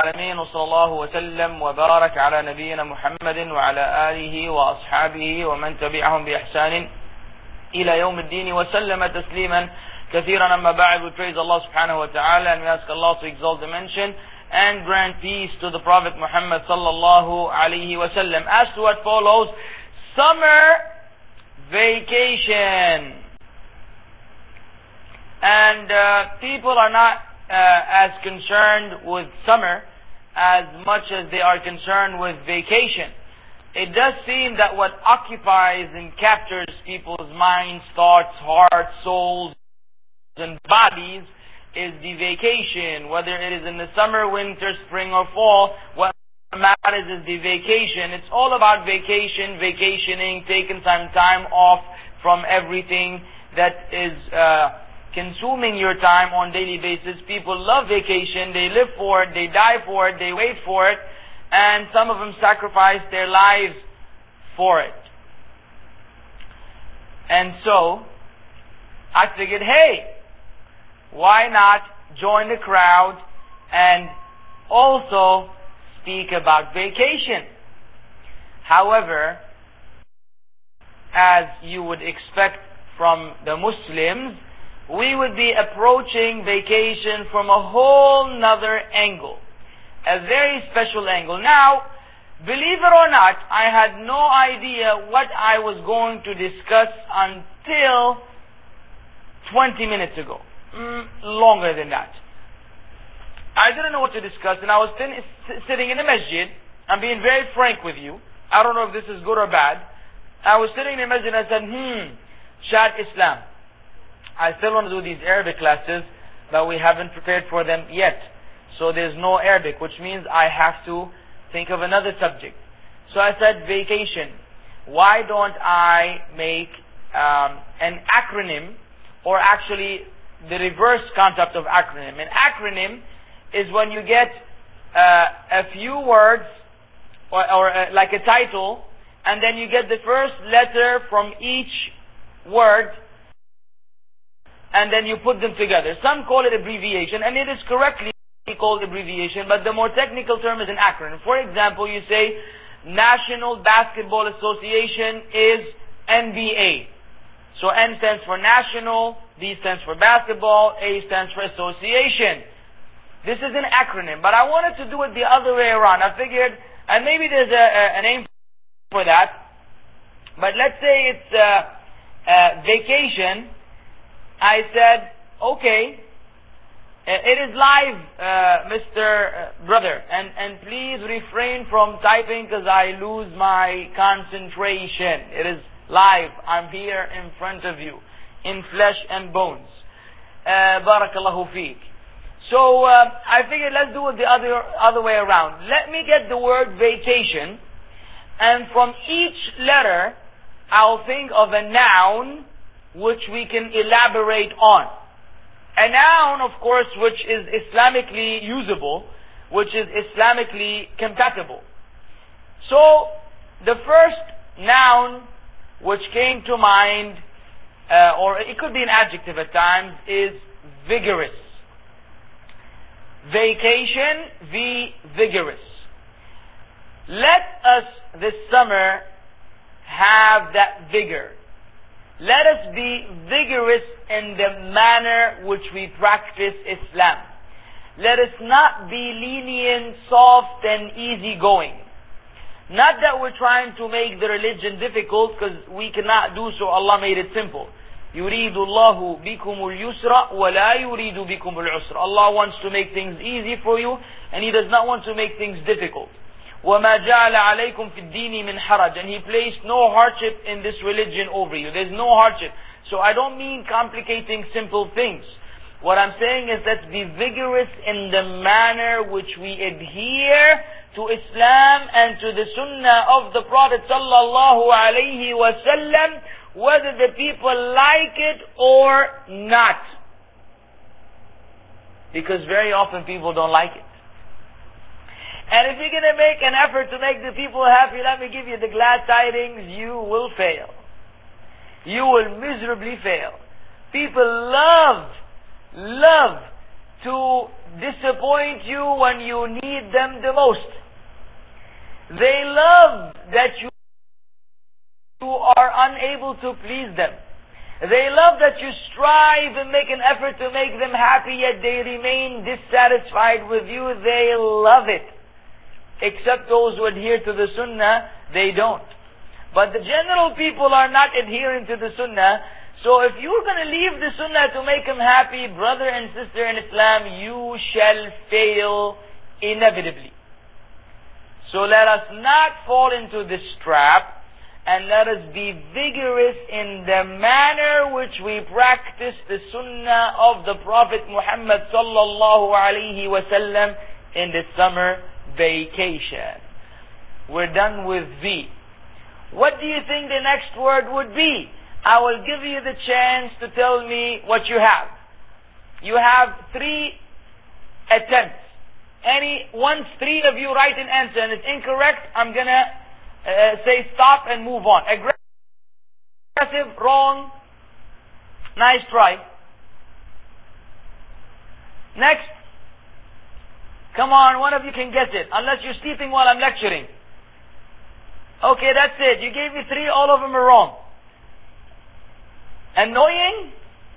العالمين وصلى الله وسلم وبارك على نبينا محمد وعلى آله وأصحابه ومن تبعهم بإحسان إلى يوم الدين وسلم تسليما كثيرا. أما بعد, we praise Allah subhanahu wa ta'ala and we ask Allah to exalt the mention and grant peace to the Prophet Muhammad sallallahu alayhi wa sallam. As to what follows, summer vacation. And people are not as concerned with summer as much as they are concerned with vacation. It does seem that what occupies and captures people's minds, thoughts, hearts, souls, and bodies is the vacation. Whether it is in the summer, winter, spring, or fall, what matters is the vacation. It's all about vacation, vacationing, taking some time off from everything that is consuming your time on a daily basis. People love vacation, they live for it, they die for it, they wait for it, and some of them sacrifice their lives for it. And so, I figured, hey, why not join the crowd and also speak about vacation? However, as you would expect from the Muslims, we would be approaching vacation from a whole nother angle. A very special angle. Now, believe it or not, I had no idea what I was going to discuss until 20 minutes ago. Longer than that. I didn't know what to discuss, and I was sitting in the masjid. I'm being very frank with you. I don't know if this is good or bad. I was sitting in the masjid and I said, Shad Islam. I still want to do these Arabic classes, but we haven't prepared for them yet. So there's no Arabic, which means I have to think of another subject. So I said, vacation. Why don't I make an acronym, or actually the reverse concept of acronym. An acronym is when you get a few words, or like a title, and then you get the first letter from each word, and then you put them together. Some call it abbreviation, and it is correctly called abbreviation, but the more technical term is an acronym. For example, you say National Basketball Association is NBA. So N stands for national, B stands for basketball, A stands for association. This is an acronym, but I wanted to do it the other way around. I figured, and maybe there's a name for that, but let's say it's vacation. I said, okay, it is live, Mr. Brother, and please refrain from typing because I lose my concentration. It is live. I'm here in front of you, in flesh and bones. Barakallahu feek. So, I figured let's do it the other way around. Let me get the word vacation, and from each letter, I'll think of a noun which we can elaborate on. A noun, of course, which is Islamically usable, which is Islamically compatible. So, the first noun which came to mind, or it could be an adjective at times, is vigorous. Vacation, vigorous. Let us this summer have that vigor. Let us be vigorous in the manner which we practice Islam. Let us not be lenient, soft, and easygoing. Not that we're trying to make the religion difficult, because we cannot do so. Allah made it simple. يُرِيدُ اللَّهُ بِكُمُ الْيُسْرَ وَلَا يُرِيدُ بِكُمُ الْعُسْرَ. Allah wants to make things easy for you, and He does not want to make things difficult. وَمَا جَعَلَ عَلَيْكُمْ فِي الدِّينِ مِنْ حَرَجٍ. And He placed no hardship in this religion over you. There's no hardship. So I don't mean complicating simple things. What I'm saying is let's be vigorous in the manner which we adhere to Islam and to the Sunnah of the Prophet sallallahu alaihi wasallam, whether the people like it or not. Because very often people don't like it. And if you're going to make an effort to make the people happy, let me give you the glad tidings, you will fail. You will miserably fail. People love to disappoint you when you need them the most. They love that you are unable to please them. They love that you strive and make an effort to make them happy, yet they remain dissatisfied with you. They love it. Except those who adhere to the sunnah, they don't. But the general people are not adhering to the sunnah. So if you're going to leave the sunnah to make them happy, brother and sister in Islam, you shall fail inevitably. So let us not fall into this trap, and let us be vigorous in the manner which we practice the sunnah of the Prophet Muhammad sallallahu alaihi wasallam in the summer vacation. We're done with V. What do you think the next word would be? I will give you the chance to tell me what you have. You have 3 attempts. Once 3 of you write an answer and it's incorrect, I'm gonna say stop and move on. Aggressive, wrong, nice try. Next. Come on, one of you can get it, unless you're sleeping while I'm lecturing. Okay, that's it. You gave me 3, all of them are wrong. Annoying?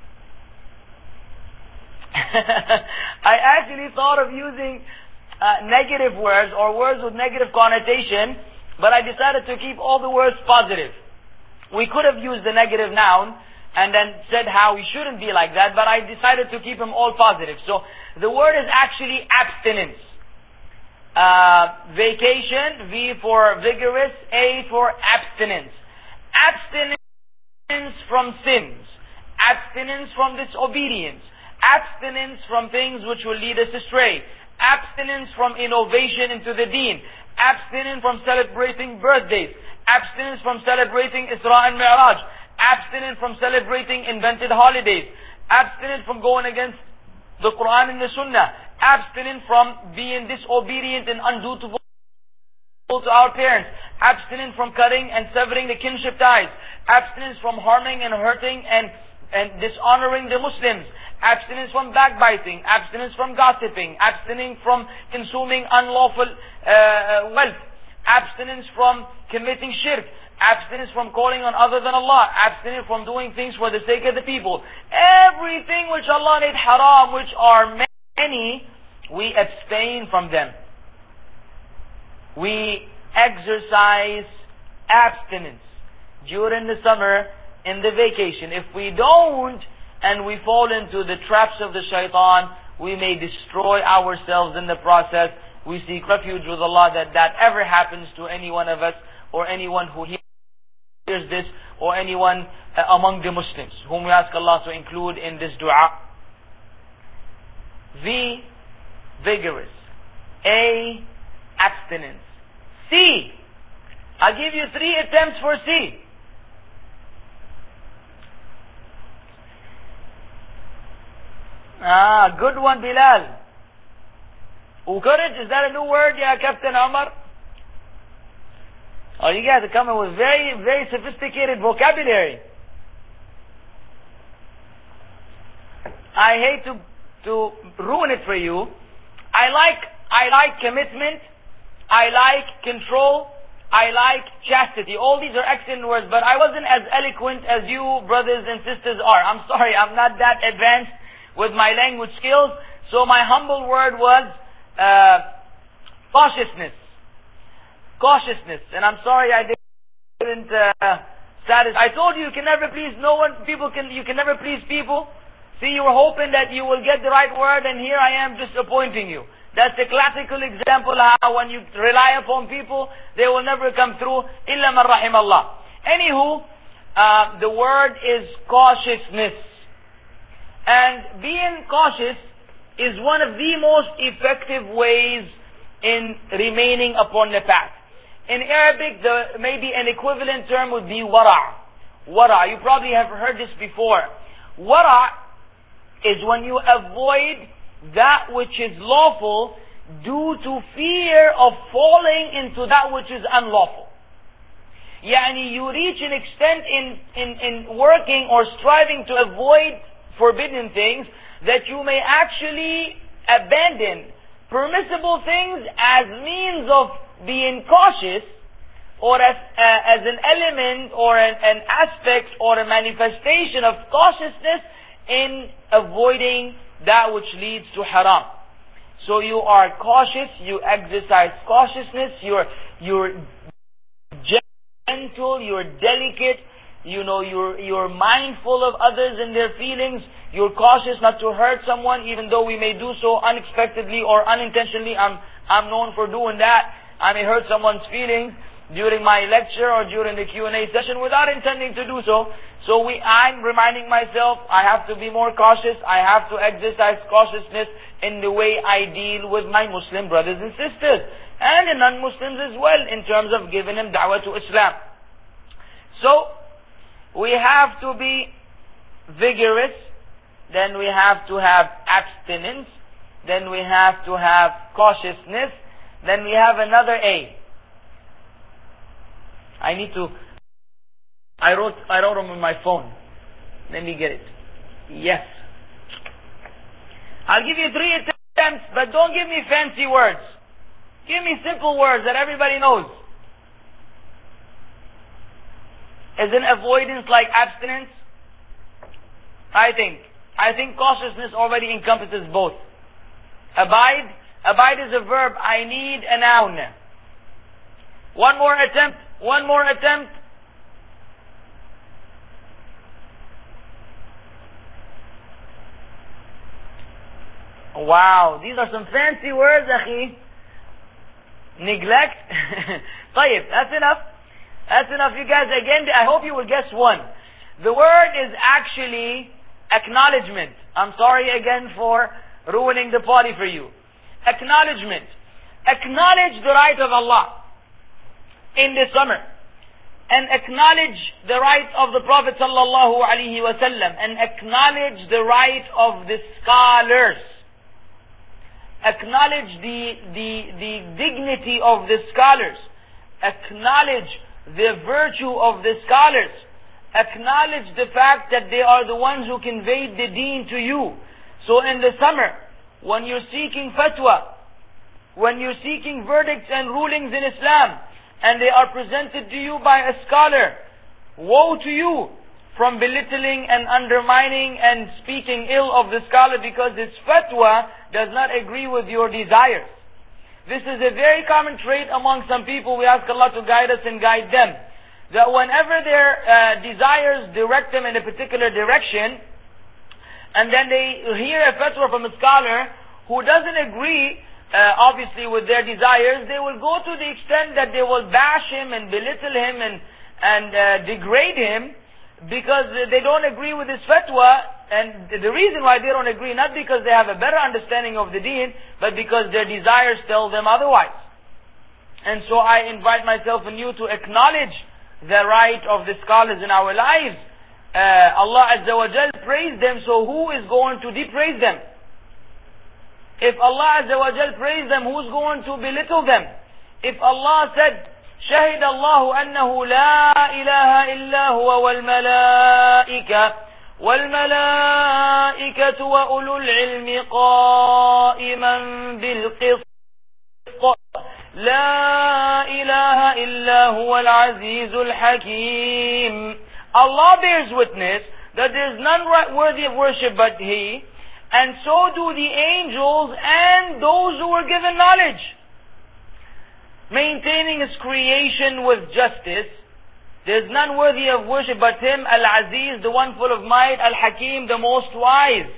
I actually thought of using negative words or words with negative connotation, but I decided to keep all the words positive. We could have used the negative noun and then said how we shouldn't be like that, but I decided to keep them all positive. So the word is actually abstinence. Vacation, V for vigorous, A for abstinence. Abstinence from sins. Abstinence from disobedience. Abstinence from things which will lead us astray. Abstinence from innovation into the deen. Abstinence from celebrating birthdays. Abstinence from celebrating Isra and Mi'raj. Abstinence from celebrating invented holidays. Abstinence from going against the Quran and the Sunnah. Abstinence from being disobedient and undutiful to our parents. Abstinence from cutting and severing the kinship ties. Abstinence from harming and hurting and dishonoring the Muslims. Abstinence from backbiting. Abstinence from gossiping. Abstinence from consuming unlawful wealth. Abstinence from committing shirk. Abstinence from calling on other than Allah. Abstinence from doing things for the sake of the people. Everything which Allah made haram, which are many, we abstain from them. We exercise abstinence during the summer, in the vacation. If we don't, and we fall into the traps of the shaitan, we may destroy ourselves in the process. We seek refuge with Allah that ever happens to any one of us, or anyone who hears this, or anyone among the Muslims, whom we ask Allah to include in this dua. V, vigorous. A, abstinence. C, I'll give you 3 attempts for C. Good one, Bilal. Courage, is that a new word, Captain Omar? Oh, you guys are coming with very, very sophisticated vocabulary. I hate to ruin it for you. I like commitment. I like control. I like chastity. All these are excellent words, but I wasn't as eloquent as you brothers and sisters are. I'm sorry, I'm not that advanced with my language skills. So my humble word was cautiousness. Cautiousness. And I'm sorry I didn't satisfy. I told you you can never please no one. You can never please people. See, you were hoping that you will get the right word, and here I am disappointing you. That's the classical example how when you rely upon people, they will never come through. Illa man rahim Allah. Anywho, the word is cautiousness. And being cautious is one of the most effective ways in remaining upon the path. In Arabic, maybe an equivalent term would be wara'. Wara'. You probably have heard this before. Wara' is when you avoid that which is lawful due to fear of falling into that which is unlawful. Yani you reach an extent in working or striving to avoid forbidden things that you may actually abandon permissible things as means of being cautious, or as an element or an aspect or a manifestation of cautiousness in avoiding that which leads to haram. So you are cautious, you exercise cautiousness, you're gentle, you're delicate, you're mindful of others and their feelings, you're cautious not to hurt someone even though we may do so unexpectedly or unintentionally. I'm known for doing that. I may hurt someone's feelings during my lecture or during the Q&A session without intending to do so. So I'm reminding myself I have to be more cautious. I have to exercise cautiousness in the way I deal with my Muslim brothers and sisters, and the non-Muslims as well, in terms of giving them da'wah to Islam. So we have to be vigorous, then we have to have abstinence, then we have to have cautiousness, then we have another A. I wrote them on my phone. Let me get it. Yes. I'll give you 3 attempts, but don't give me fancy words. Give me simple words that everybody knows. Isn't avoidance like abstinence? I think cautiousness already encompasses both. Abide is a verb. I need a noun. One more attempt. Wow, these are some fancy words, akhi. Neglect. طيب, that's enough, you guys. Again, I hope you will guess one. The word is actually acknowledgement. I'm sorry again for ruining the party for you. Acknowledgement. Acknowledge the right of Allah in the summer, and acknowledge the right of the Prophet sallallahu alaihi wasallam, and acknowledge the right of the scholars. Acknowledge the dignity of the scholars. Acknowledge the virtue of the scholars. Acknowledge the fact that they are the ones who conveyed the deen to you. So in the summer, when you're seeking fatwa, when you're seeking verdicts and rulings in Islam, and they are presented to you by a scholar, woe to you from belittling and undermining and speaking ill of the scholar because his fatwa does not agree with your desires. This is a very common trait among some people. We ask Allah to guide us and guide them. That whenever their desires direct them in a particular direction, and then they hear a fatwa from a scholar who doesn't agree obviously with their desires, they will go to the extent that they will bash him and belittle him and degrade him because they don't agree with his fatwa. And the reason why they don't agree, not because they have a better understanding of the deen, but because their desires tell them otherwise. And so I invite myself and you to acknowledge the right of the scholars in our lives. Allah Azza wa Jal praised them, so who is going to depraise them? If Allah Azza wa Jal praised them, who's going to belittle them? If Allah said, شهد الله أنه لا إله إلا هو والملائكة وأولو العلم قائما بالقسط لا إله إلا هو العزيز الحكيم. Allah bears witness that there is none worthy of worship but He, and so do the angels and those who were given knowledge, maintaining His creation with justice. There is none worthy of worship but Him, Al-Aziz, the one full of might, Al-Hakim, the most wise.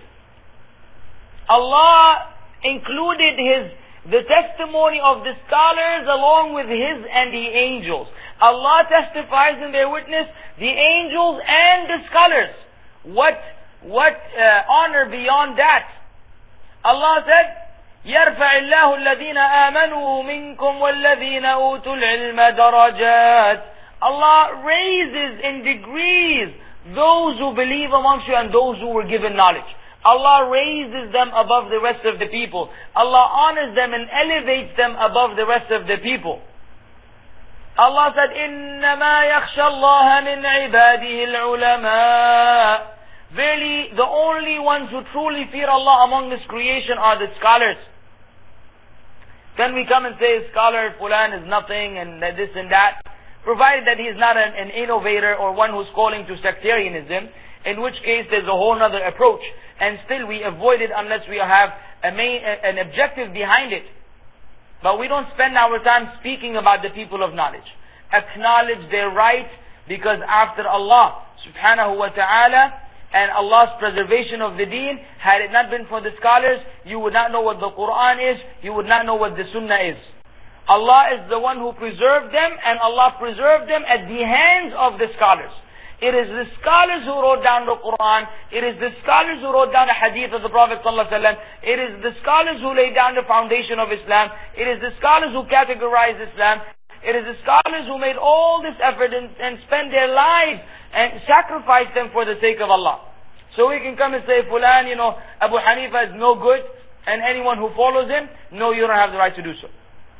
Allah included the testimony of the scholars along with His and the angels. Allah testifies in their witness, the angels and the scholars. What honor beyond that? Allah said, يرفع الله الذين آمنوا منكم والذين أوتوا العلم درجات. Allah raises in degrees those who believe amongst you and those who were given knowledge. Allah raises them above the rest of the people. Allah honors them and elevates them above the rest of the people. Allah said, إِنَّمَا يَخْشَى اللَّهَ مِنْ عِبَادِهِ الْعُلَمَاءِ Verily, the only ones who truly fear Allah among this creation are the scholars. Then we come and say, scholar Fulan is nothing and this and that, provided that he is not an innovator or one who's calling to sectarianism, in which case there's a whole other approach. And still we avoid it unless we have an objective behind it. But we don't spend our time speaking about the people of knowledge. Acknowledge their right, because after Allah subhanahu wa ta'ala and Allah's preservation of the deen, had it not been for the scholars, you would not know what the Quran is, you would not know what the Sunnah is. Allah is the one who preserved them, and Allah preserved them at the hands of the scholars. It is the scholars who wrote down the Quran. It is the scholars who wrote down the hadith of the Prophet ﷺ. It is the scholars who laid down the foundation of Islam. It is the scholars who categorized Islam. It is the scholars who made all this effort and spent their lives and sacrificed them for the sake of Allah. So we can come and say, Fulan, Abu Hanifa is no good, and anyone who follows him, no, you don't have the right to do so.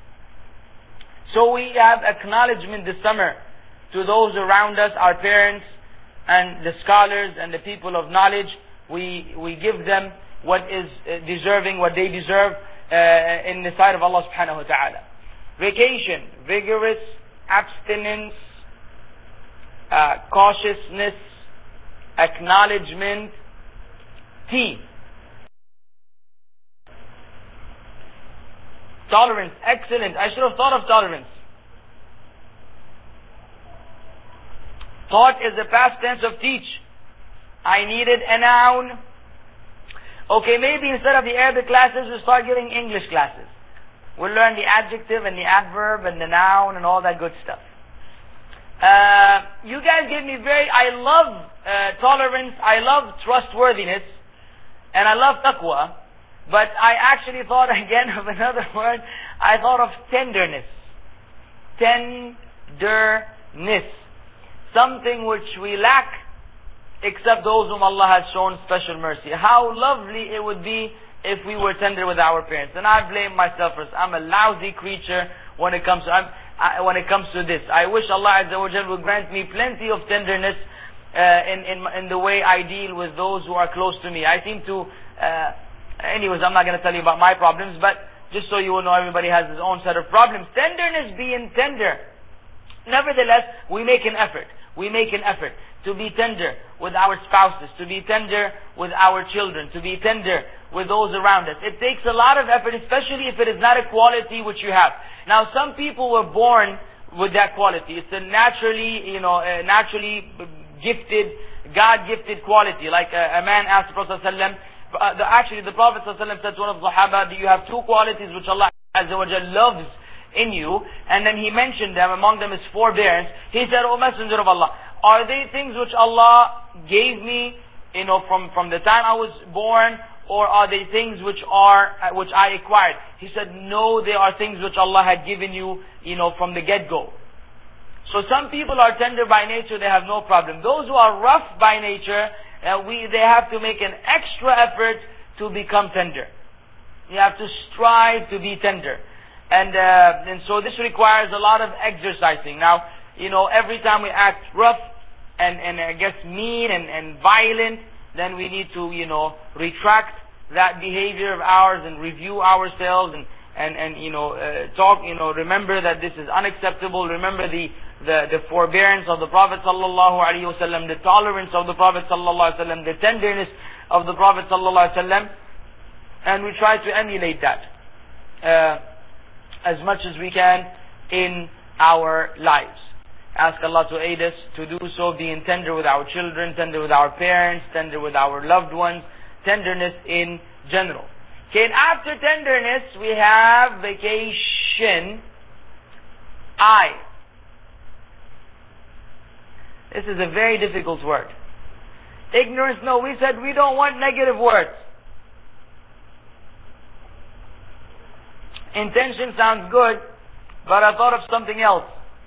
So we have acknowledgement this summer to those around us, our parents and the scholars and the people of knowledge. We give them what is deserving, what they deserve in the sight of Allah subhanahu wa ta'ala. Vacation, vigorous abstinence, cautiousness, acknowledgement. T, tolerance, excellent. I should have thought of tolerance. Taught is the past tense of teach. I needed a noun. Okay, maybe instead of the Arabic classes, we'll start getting English classes. We'll learn the adjective and the adverb and the noun and all that good stuff. You guys gave me I love tolerance, I love trustworthiness, and I love taqwa. But I actually thought again of another word. I thought of tenderness. Tenderness. Something which we lack except those whom Allah has shown special mercy. How lovely it would be if we were tender with our parents. And I blame myself for this. I'm a lousy creature when it comes to this. I wish Allah Azza wa Jalla would grant me plenty of tenderness in the way I deal with those who are close to me. I seem to... anyways, I'm not going to tell you about my problems, but just so you will know, everybody has his own set of problems. Tenderness, being tender. Nevertheless, we make an effort. We make an effort to be tender with our spouses, to be tender with our children, to be tender with those around us. It takes a lot of effort, especially if it is not a quality which you have. Now, some people were born with that quality. It's a naturally gifted, God-gifted quality. Like a man asked the Prophet ﷺ, actually the Prophet ﷺ said to one of the Sahaba, do you have two qualities which Allah Azza wa Jalla loves in you? And then he mentioned them. Among them is forbearance. He said, O Messenger of Allah, are they things which Allah gave me, from the time I was born, or are they things which I acquired? He said, no, they are things which Allah had given you, from the get-go. So some people are tender by nature, they have no problem. Those who are rough by nature, they have to make an extra effort to become tender. You have to strive to be tender. And so this requires a lot of exercising. Now, every time we act rough and I guess mean and violent, then we need to, retract that behavior of ours and review ourselves and talk, remember that this is unacceptable. Remember the forbearance of the Prophet sallallahu alaihi wasallam, the tolerance of the Prophet sallallahu alaihi wasallam, the tenderness of the Prophet sallallahu alaihi wasallam, and we try to emulate that as much as we can in our lives. Ask Allah to aid us to do so, being tender with our children, tender with our parents, tender with our loved ones, tenderness in general. Okay, and after tenderness we have vacation. This is a very difficult word. Ignorance, no, we said we don't want negative words. Intention sounds good, but I thought of something else.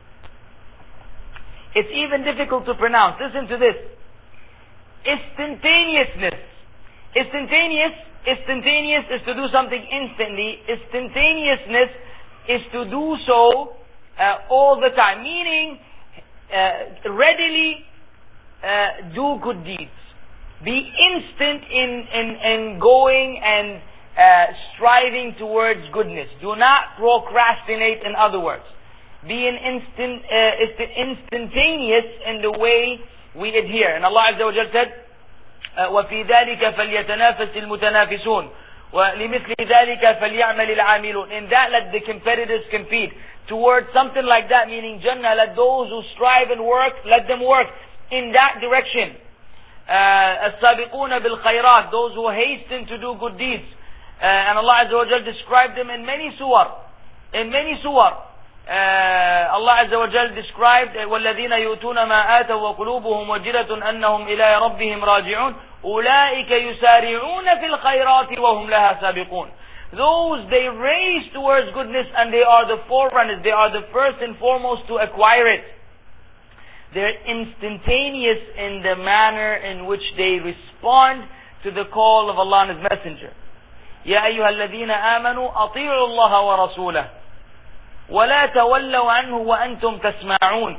It's even difficult to pronounce. Listen to this. Instantaneousness. Instantaneous is to do something instantly. Instantaneousness is to do so all the time. Meaning, readily do good deeds. Be instant in going and striving towards goodness. Do not procrastinate, in other words. Be instantaneous in the way we adhere. And Allah Azza wa Jal said, وَفِي ذَلِكَ فَلْيَتَنَافَسِ الْمُتَنَافِسُونَ وَلِمِثْلِ ذَلِكَ فَلْيَعْمَلِ الْعَامِلُونَ. In that, let the competitors compete. Towards something like that, meaning Jannah, let those who strive and work, let them work in that direction. السابقون بالخيرات, those who hasten to do good deeds. And Allah Azza wa Jal described them in many surah. In many surah. Allah Azza wa Jal described وَالَّذِينَ يُؤْتُونَ مَا آتَوا وَقُلُوبُهُمْ وَجِلَةٌ أَنَّهُمْ إِلَىٰ رَبِّهِمْ رَاجِعُونَ أُولَٰئِكَ يُسَارِعُونَ فِي الْخَيْرَاتِ وَهُمْ لَهَا سَابِقُونَ. Those, they race towards goodness and they are the forerunners. They are the first and foremost to acquire it. They're instantaneous in the manner in which they respond to the call of Allah and His Messenger. يَا أَيُّهَا الَّذِينَ آمَنُوا أَطِيعُوا اللَّهَ وَرَسُولَهُ وَلَا تَوَلَّوْا عَنْهُ وَأَنْتُمْ تَسْمَعُونَ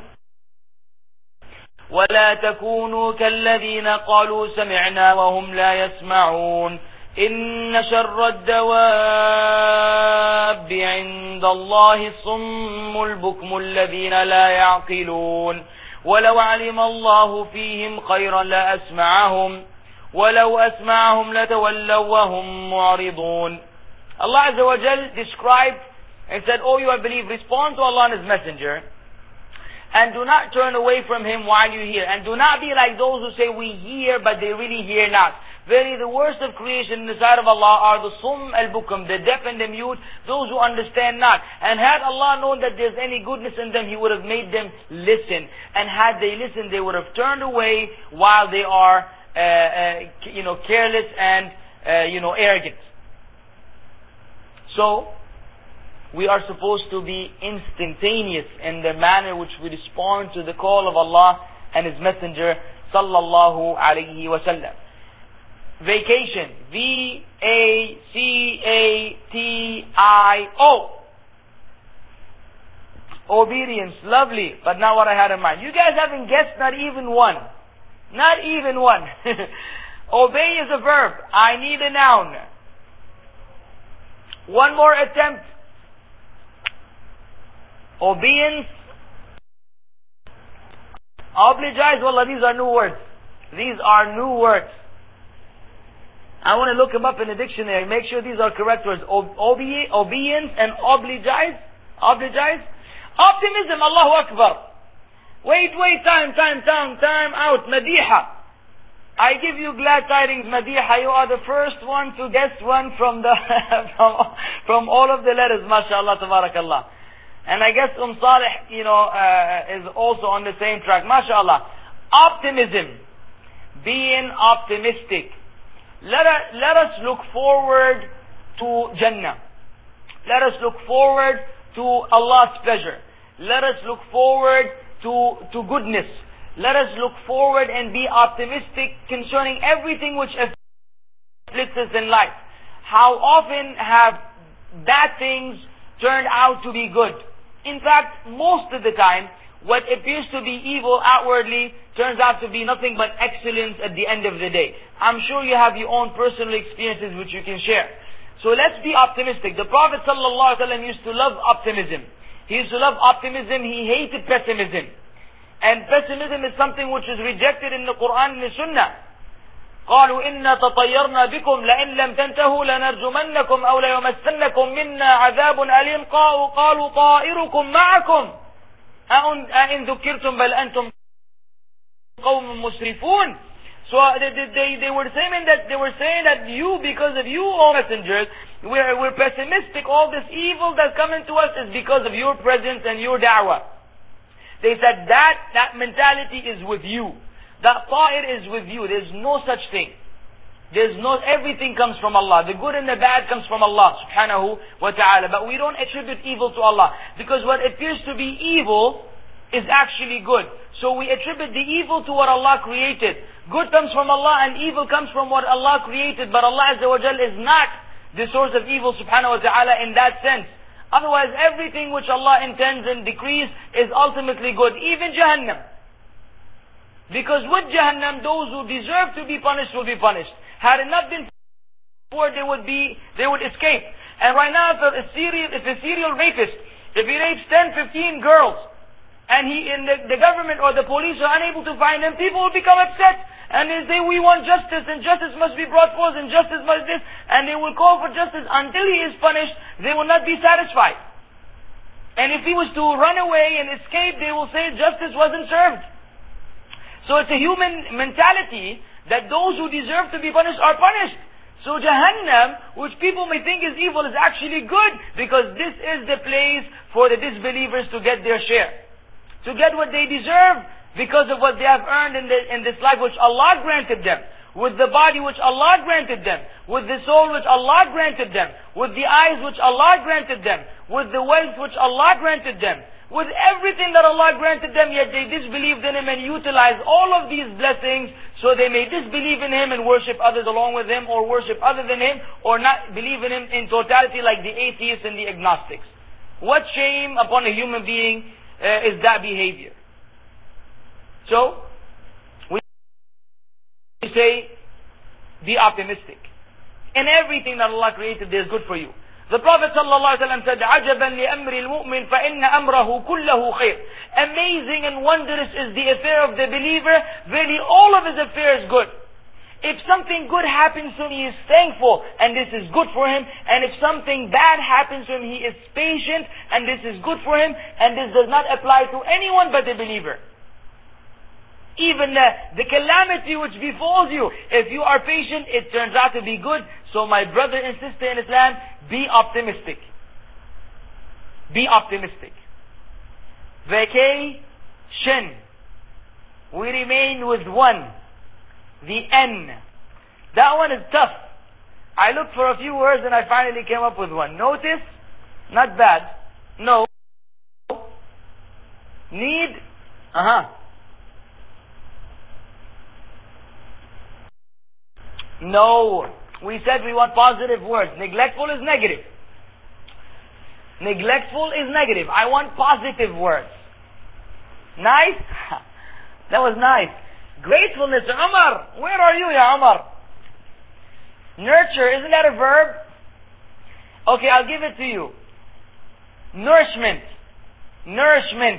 وَلَا تَكُونُوا كَالَّذِينَ قَالُوا سَمِعْنَا وَهُمْ لَا يَسْمَعُونَ إِنَّ شَرَّ الدَّوَابِّ عِندَ اللَّهِ الصُّمُّ الْبُكْمُ الَّذِينَ لَا يَعْقِلُونَ وَلَوْ عَلِمَ اللَّهُ فِيهِمْ خَيْرًا لَأَسْمَعَهُمْ وَلَوْ أَسْمَعَهُمْ لَتَوَلَّوْا وَهُمْ مُعْرِضُونَ. Allah Azza wa Jal described and said, "Oh, you have believed, respond to Allah and His Messenger, and do not turn away from Him while you hear. And do not be like those who say, we hear, but they really hear not. Verily, the worst of creation in the sight of Allah are the sum al-bukum, the deaf and the mute, those who understand not. And had Allah known that there's any goodness in them, He would have made them listen. And had they listened, they would have turned away while they are, careless and, arrogant." So, we are supposed to be instantaneous in the manner which we respond to the call of Allah and His Messenger sallallahu alayhi wa sallam. Vacation. V-A-C-A-T-I-O. Obedience. Lovely, but not what I had in mind. You guys haven't guessed not even one. Not even one. Obey is a verb. I need a noun. One more attempt. Obedience. Oblige. Wallah, these are new words. These are new words. I want to look them up in the dictionary. Make sure these are correct words. Obedience and oblige. Optimism. Allahu Akbar. Wait, time out. Madiha. I give you glad tidings, Madiha. You are the first one to guess one from the from all of the letters. MashaAllah, tabarakallah. And I guess Salih, is also on the same track. MashaAllah. Optimism. Being optimistic. Let us look forward to Jannah. Let us look forward to Allah's pleasure. Let us look forward to goodness. Let us look forward and be optimistic concerning everything which afflicts us in life. How often have bad things turned out to be good? In fact, most of the time, what appears to be evil outwardly turns out to be nothing but excellence at the end of the day. I'm sure you have your own personal experiences which you can share. So let's be optimistic. The Prophet ﷺ used to love optimism. He used to love optimism. He hated pessimism. And pessimism is something which is rejected in the Quran and the Sunnah. قالوا إنا تطيرنا بكم لئن لم تنتهوا لنرجمنكم أو ليمسنكم منا عذاب أليم قالوا طائركم معكم أئن ذكرتم بل أنتم قوم مسرفون. So they were saying that you, because of you, O messengers, we're pessimistic. All this evil that's coming to us is because of your presence and your da'wah. They said that mentality is with you. That ta'ir is with you. There's no such thing. Everything comes from Allah. The good and the bad comes from Allah subhanahu wa ta'ala. But we don't attribute evil to Allah. Because what appears to be evil is actually good. So we attribute the evil to what Allah created. Good comes from Allah and evil comes from what Allah created. But Allah Azza wa Jal is not the source of evil subhanahu wa ta'ala in that sense. Otherwise, everything which Allah intends and decrees is ultimately good. Even Jahannam. Because with Jahannam, those who deserve to be punished will be punished. Had it not been for, they would escape. And right now, if a serial rapist, if he rapes 10, 15 girls, and the government or the police are unable to find him, people will become upset. And they say, we want justice, and justice must be brought forth, and justice must this, and they will call for justice until he is punished. They will not be satisfied. And if he was to run away and escape, they will say justice wasn't served. So it's a human mentality that those who deserve to be punished are punished. So Jahannam, which people may think is evil, is actually good, because this is the place for the disbelievers to get their share. To get what they deserve, because of what they have earned in this life which Allah granted them. With the body which Allah granted them. With the soul which Allah granted them. With the eyes which Allah granted them. With the wealth which Allah granted them. With everything that Allah granted them, yet they disbelieved in Him and utilized all of these blessings, so they may disbelieve in Him and worship others along with Him, or worship other than Him, or not believe in Him in totality like the atheists and the agnostics. What shame upon a human being is that behavior? So, we say, be optimistic. In everything that Allah created, there is good for you. The Prophet ﷺ said, عَجَبًا لِأَمْرِ الْمُؤْمِنِ فَإِنَّ أَمْرَهُ كُلَّهُ خَيْرٌ. Amazing and wondrous is the affair of the believer. Really, all of his affair is good. If something good happens to him, he is thankful, and this is good for him. And if something bad happens to him, he is patient, and this is good for him. And this does not apply to anyone but the believer. Even the calamity which befalls you, if you are patient, it turns out to be good. So my brother and sister in Islam, be optimistic. Be optimistic. Vacation. We remain with one. The N. That one is tough. I looked for a few words and I finally came up with one. Notice, not bad. No. Need. No. We said we want positive words. Neglectful is negative. Neglectful is negative. I want positive words. Nice? That was nice. Gratefulness. Umar, where are you, ya Umar? Nurture, isn't that a verb? Okay, I'll give it to you. Nourishment. Nourishment.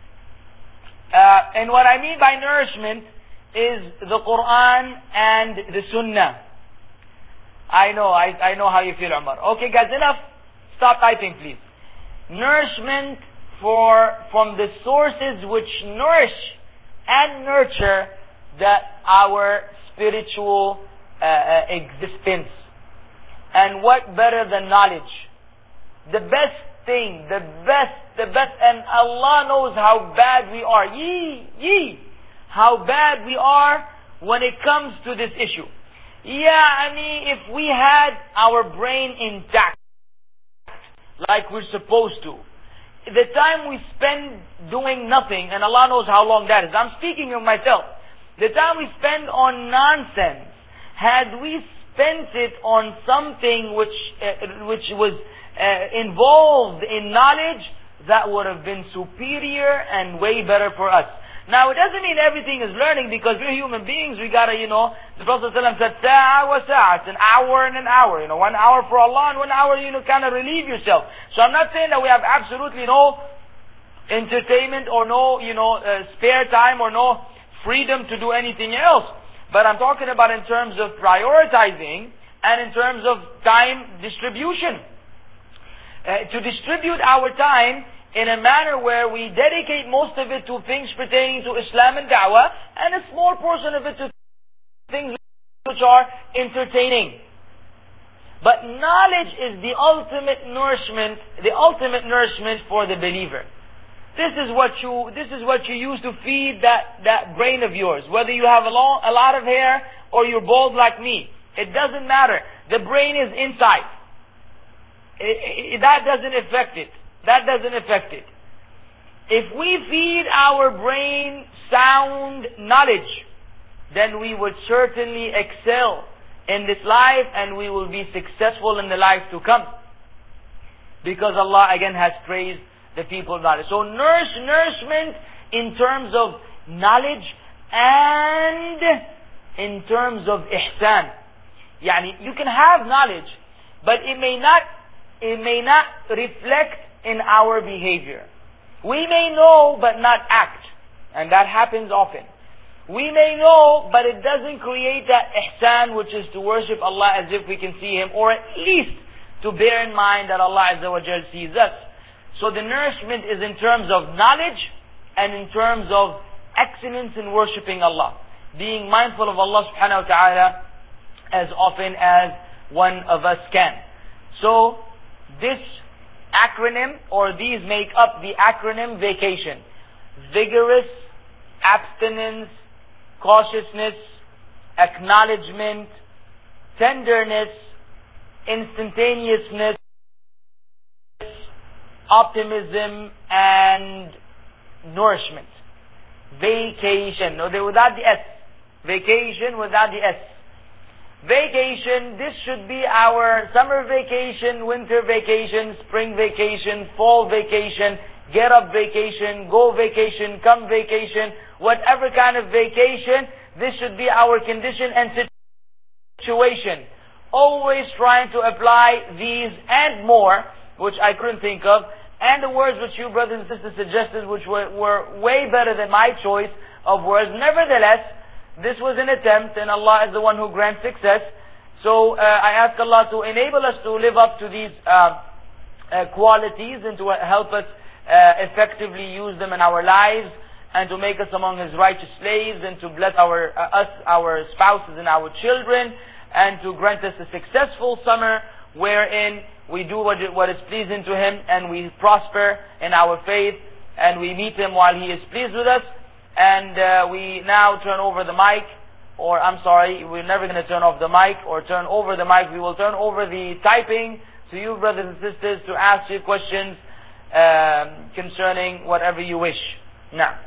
And what I mean by nourishment is the Quran and the Sunnah. I know how you feel, Umar. Okay, guys, enough. Stop typing, please. Nourishment from the sources which nourish and nurture our spiritual existence. And what better than knowledge? The best thing, the best, and Allah knows how bad we are. How bad we are when it comes to this issue. If we had our brain intact, like we're supposed to, the time we spend doing nothing, and Allah knows how long that is. I'm speaking of myself. The time we spend on nonsense, had we spent it on something which was involved in knowledge, that would have been superior and way better for us. Now, it doesn't mean everything is learning, because we're human beings. We gotta, the Prophet ﷺ said, sa'a wa sa'a, it's an hour and an hour. 1 hour for Allah and 1 hour, kind of relieve yourself. So I'm not saying that we have absolutely no entertainment or no, spare time or no freedom to do anything else. But I'm talking about in terms of prioritizing and in terms of time distribution. To distribute our time in a manner where we dedicate most of it to things pertaining to Islam and Da'wah, and a small portion of it to things which are entertaining. But knowledge is the ultimate nourishment for the believer. This is what you use to feed that brain of yours. Whether you have a lot of hair or you're bald like me, it doesn't matter. The brain is inside. That doesn't affect it. If we feed our brain sound knowledge, then we would certainly excel in this life, and we will be successful in the life to come. Because Allah again has praised the people of knowledge. So nourishment in terms of knowledge and in terms of ihsan. Yani, you can have knowledge, but it may not reflect in our behavior. We may know but not act, and that happens often. We may know, but it doesn't create that ihsan, which is to worship Allah as if we can see Him, or at least to bear in mind that Allah Azza wa Jal sees us. So the nourishment is in terms of knowledge and in terms of excellence in worshiping Allah. Being mindful of Allah subhanahu wa ta'ala as often as one of us can. So this acronym, or these make up the acronym vacation. Vigorous, abstinence, cautiousness, acknowledgement, tenderness, instantaneousness, optimism, and nourishment. Vacation. No, without the S. Vacation without the S. Vacation, this should be our summer vacation, winter vacation, spring vacation, fall vacation, get up vacation, go vacation, come vacation, whatever kind of vacation, this should be our condition and situation. Always trying to apply these and more, which I couldn't think of, and the words which you brothers and sisters suggested, which were way better than my choice of words. Nevertheless, this was an attempt, and Allah is the one who grants success. So I ask Allah to enable us to live up to these qualities, and to help us effectively use them in our lives, and to make us among His righteous slaves, and to bless our spouses and our children, and to grant us a successful summer wherein we do what is pleasing to Him, and we prosper in our faith, and we meet Him while He is pleased with us. And we now turn over the mic, or I'm sorry, we're never going to turn off the mic or turn over the mic. We will turn over the typing to you brothers and sisters to ask you questions concerning whatever you wish. Now,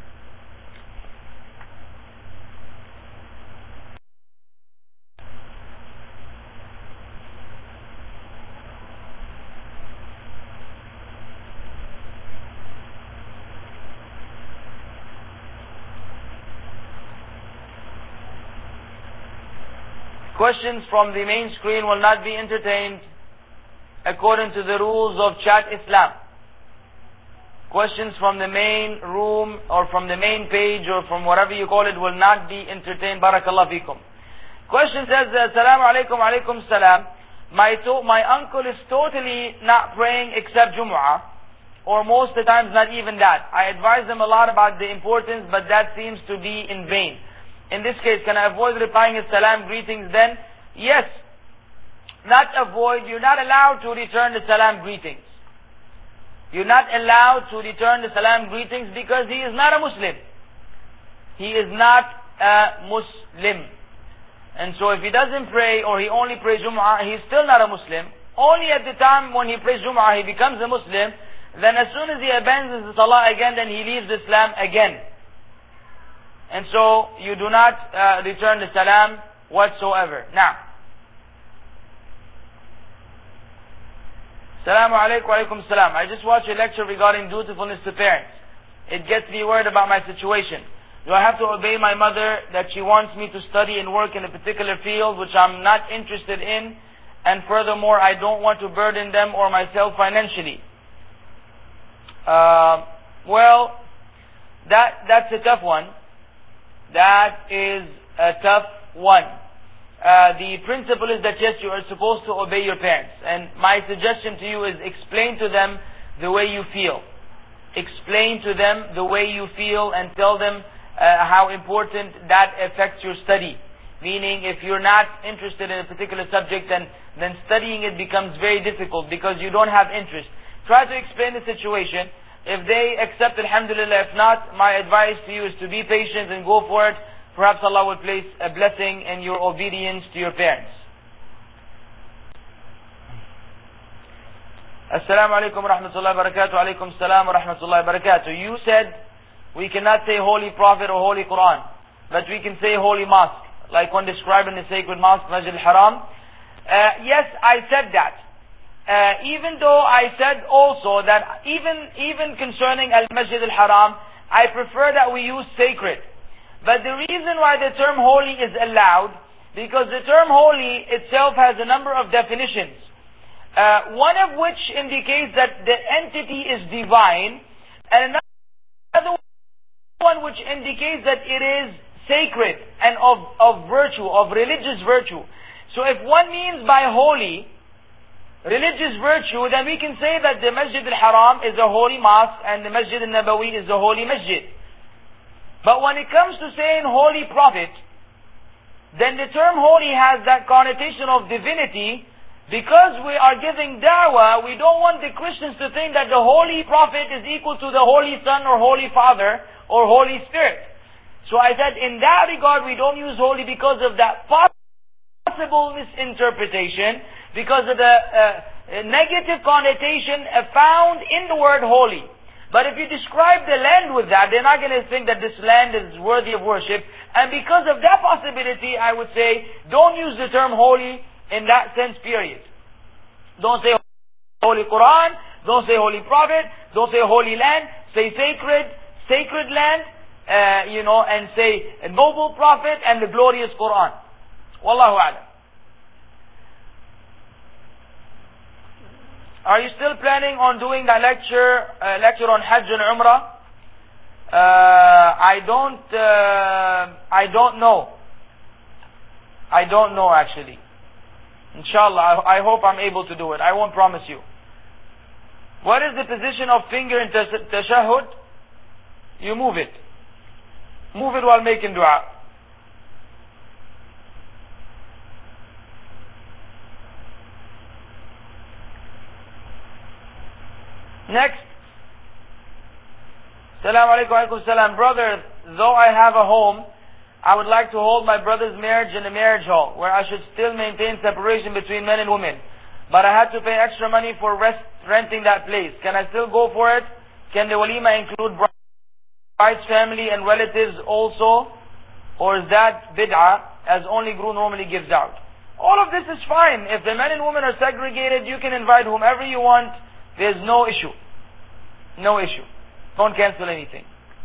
questions from the main screen will not be entertained according to the rules of Chat Islam. Questions from the main room or from the main page or from whatever you call it will not be entertained. Barakallah fikum. Question says, Assalamu alaikum, alaikum salam. My uncle is totally not praying except Jumu'ah, or most of the times not even that. I advise them a lot about the importance, but that seems to be in vain. In this case, can I avoid replying his salam greetings then? Yes. Not avoid. You're not allowed to return the salam greetings. You're not allowed to return the salam greetings because he is not a Muslim. He is not a Muslim. And so if he doesn't pray, or he only prays Jumu'ah, he's still not a Muslim. Only at the time when he prays Jumu'ah, he becomes a Muslim. Then as soon as he abandons the salah again, then he leaves Islam again. And so, you do not return the salam whatsoever. Now, Assalamu alaikum wa alaikum salam. I just watched a lecture regarding dutifulness to parents. It gets me worried about my situation. Do I have to obey my mother that she wants me to study and work in a particular field which I'm not interested in, and furthermore I don't want to burden them or myself financially? Well, that's a tough one. That is a tough one. The principle is that yes, you are supposed to obey your parents. And my suggestion to you is explain to them the way you feel. Explain to them the way you feel and tell them how important that affects your study. Meaning, if you're not interested in a particular subject, then studying it becomes very difficult because you don't have interest. Try to explain the situation. If they accept, alhamdulillah. If not, my advice to you is to be patient and go for it. Perhaps Allah will place a blessing in your obedience to your parents. Assalamu alaikum wa rahmatullahi wa barakatuh. Alaikum salam wa rahmatullahi wa barakatuh. You said we cannot say Holy Prophet or Holy Quran, but we can say Holy Mosque, like when describing the sacred mosque, Masjid al-Haram. Yes, I said that. Even though I said also that even concerning Al-Masjid al-Haram, I prefer that we use sacred. But the reason why the term holy is allowed, because the term holy itself has a number of definitions. One of which indicates that the entity is divine, and another one which indicates that it is sacred and of virtue, of religious virtue. So if one means by holy, religious virtue, then we can say that the Masjid al-Haram is a holy mosque and the Masjid al-Nabawi is a holy masjid. But when it comes to saying holy prophet, then the term holy has that connotation of divinity. Because we are giving da'wah, we don't want the Christians to think that the Holy Prophet is equal to the Holy Son or Holy Father or Holy Spirit. So I said in that regard we don't use holy because of that possible misinterpretation, because of the negative connotation found in the word holy. But if you describe the land with that, they're not going to think that this land is worthy of worship. And because of that possibility, I would say, don't use the term holy in that sense, period. Don't say Holy Quran, don't say Holy Prophet, don't say Holy Land, say sacred land, and say a noble Prophet and the glorious Quran. Wallahu a'lam. Are you still planning on doing that lecture on Hajj and Umrah? I don't know. I don't know actually. Inshallah, I hope I'm able to do it. I won't promise you. What is the position of finger in tashahhud? You move it. Move it while making dua. Next. Assalamu alaikum wa alaikum salam. Brother, though I have a home, I would like to hold my brother's marriage in a marriage hall, where I should still maintain separation between men and women. But I had to pay extra money for renting that place. Can I still go for it? Can the walima include bride's family and relatives also? Or is that bid'ah, as only groom normally gives out? All of this is fine. If the men and women are segregated, you can invite whomever you want. There's no issue. No issue. Don't cancel anything.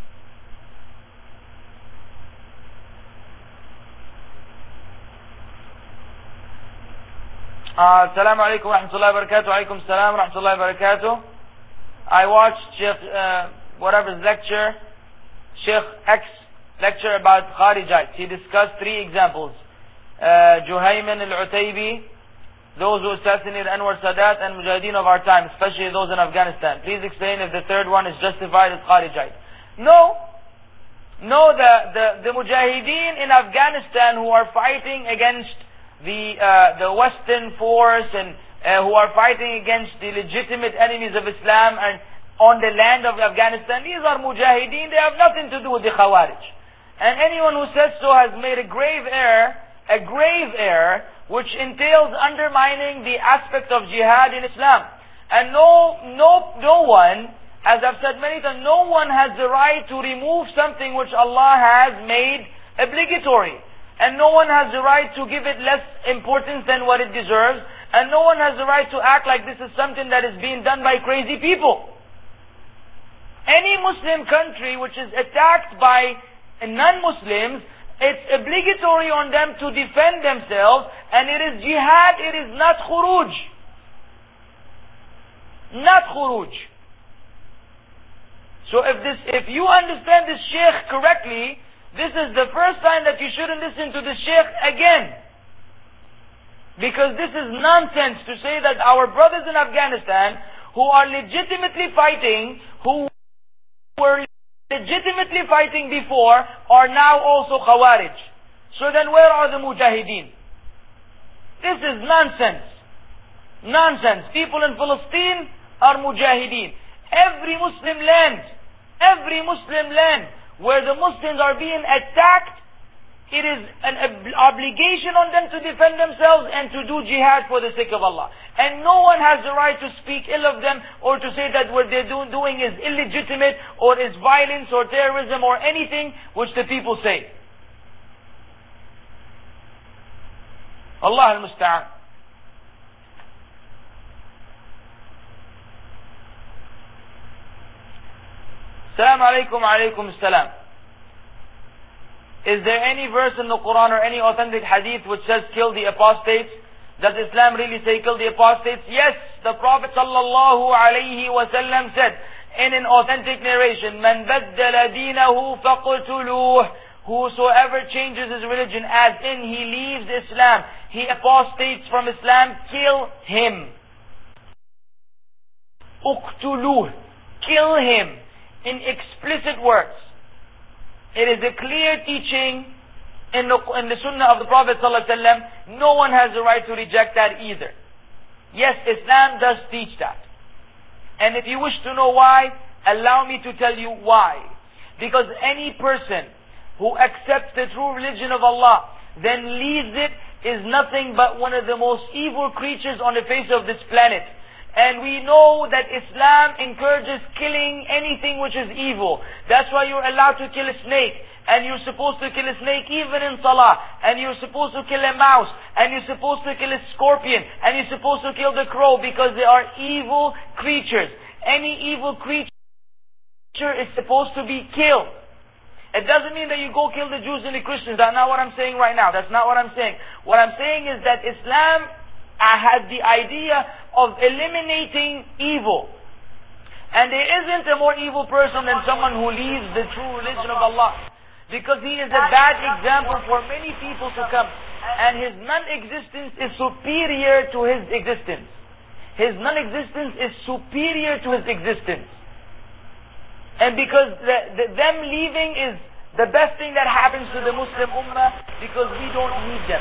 Assalamu alaikum wa rahmatullahi wa barakatuh. Alaikum salam wa rahmatullahi wa barakatuh. I watched Sheikh, whatever's lecture, Sheikh X lecture about Kharijites. He discussed 3 examples. Juhayman al-Utaybi, those who assassinated Anwar Sadat, and Mujahideen of our time, especially those in Afghanistan. Please explain if the third one is justified as Kharijite. No, the Mujahideen in Afghanistan who are fighting against the Western force and who are fighting against the legitimate enemies of Islam and on the land of Afghanistan, these are Mujahideen. They have nothing to do with the Khawarij. And anyone who says so has made a grave error, which entails undermining the aspect of jihad in Islam. And no one, as I've said many times, no one has the right to remove something which Allah has made obligatory. And no one has the right to give it less importance than what it deserves. And no one has the right to act like this is something that is being done by crazy people. Any Muslim country which is attacked by non-Muslims, it's obligatory on them to defend themselves, and it is jihad, it is not khuruj. Not khuruj. So if you understand this sheikh correctly, this is the first time that you shouldn't listen to this sheikh again. Because this is nonsense to say that our brothers in Afghanistan who are legitimately fighting, who were legitimately fighting before, are now also Khawarij. So then where are the Mujahideen? This is nonsense. Nonsense. People in Palestine are Mujahideen. Every Muslim land where the Muslims are being attacked, it is an obligation on them to defend themselves and to do jihad for the sake of Allah. And no one has the right to speak ill of them or to say that what they're doing is illegitimate or is violence or terrorism or anything which the people say. Allah al-Musta'an. Assalamu alaikum wa alaikum assalam. Is there any verse in the Quran or any authentic hadith which says kill the apostates? Does Islam really say kill the apostates? Yes, the Prophet sallallahu alayhi wasallam said in an authentic narration, "Man baddala dinahu faqtuluh." Whosoever changes his religion, as in he leaves Islam, he apostates from Islam, kill him. Uqtuluh. Kill him. In explicit words. It is a clear teaching in the Sunnah of the Prophet ﷺ. No one has the right to reject that either. Yes, Islam does teach that. And if you wish to know why, allow me to tell you why. Because any person who accepts the true religion of Allah, then leaves it, is nothing but one of the most evil creatures on the face of this planet. And we know that Islam encourages killing anything which is evil. That's why you're allowed to kill a snake. And you're supposed to kill a snake even in Salah. And you're supposed to kill a mouse. And you're supposed to kill a scorpion. And you're supposed to kill the crow because they are evil creatures. Any evil creature is supposed to be killed. It doesn't mean that you go kill the Jews and the Christians. That's not what I'm saying right now. That's not what I'm saying. What I'm saying is that Islam has the idea of eliminating evil. And there isn't a more evil person than someone who leaves the true religion of Allah. Because he is a bad example for many people to come. And his non-existence is superior to his existence. His non-existence is superior to his existence. And because them leaving is the best thing that happens to the Muslim Ummah, because we don't need them.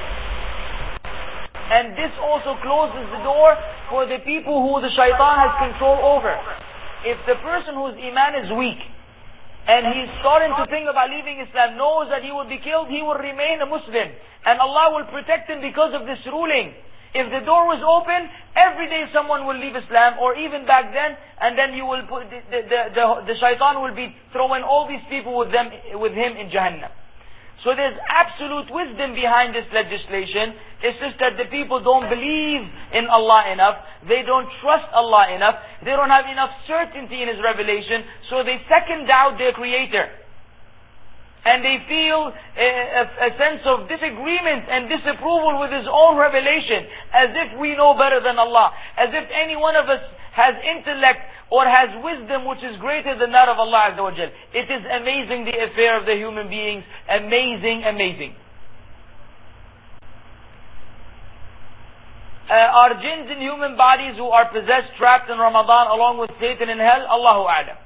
And this also closes the door for the people who the shaitan has control over. If the person whose iman is weak, and he's starting to think about leaving Islam, knows that he will be killed, he will remain a Muslim. And Allah will protect him because of this ruling. If the door was open, every day someone will leave Islam, or even back then, and then you will put, the shaitan will be throwing all these people with him in Jahannam. So there's absolute wisdom behind this legislation. It's just that the people don't believe in Allah enough. They don't trust Allah enough. They don't have enough certainty in His revelation. So they second doubt their Creator. And they feel a sense of disagreement and disapproval with His own revelation. As if we know better than Allah. As if any one of us has intellect or has wisdom which is greater than that of Allah Azza wa Jal. It is amazing, the affair of the human beings. Amazing, amazing. Are jinns in human bodies who are possessed, trapped in Ramadan along with Satan in hell? Allahu A'lam.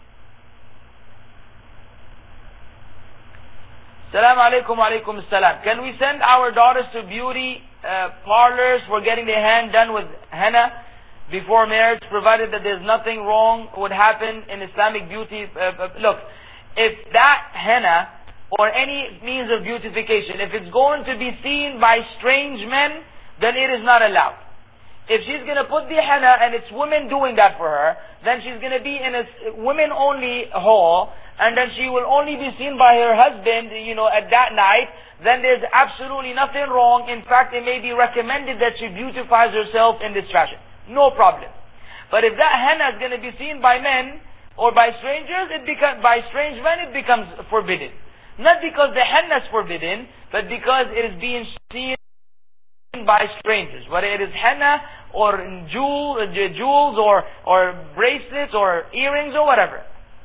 Assalamu alaikum wa alaikum assalam. Can we send our daughters to beauty parlors for getting their hand done with henna before marriage, provided that there's nothing wrong would happen in Islamic beauty? Look, if that henna or any means of beautification, if it's going to be seen by strange men, then it is not allowed. If she's going to put the henna and it's women doing that for her, then she's going to be in a women-only hall, and then she will only be seen by her husband, at that night. Then there's absolutely nothing wrong. In fact, it may be recommended that she beautifies herself in this fashion. No problem. But if that henna is going to be seen by men or by strangers, by strange men, it becomes forbidden. Not because the henna is forbidden, but because it is being seen by strangers. Whether it is henna or jewels or bracelets or earrings or whatever.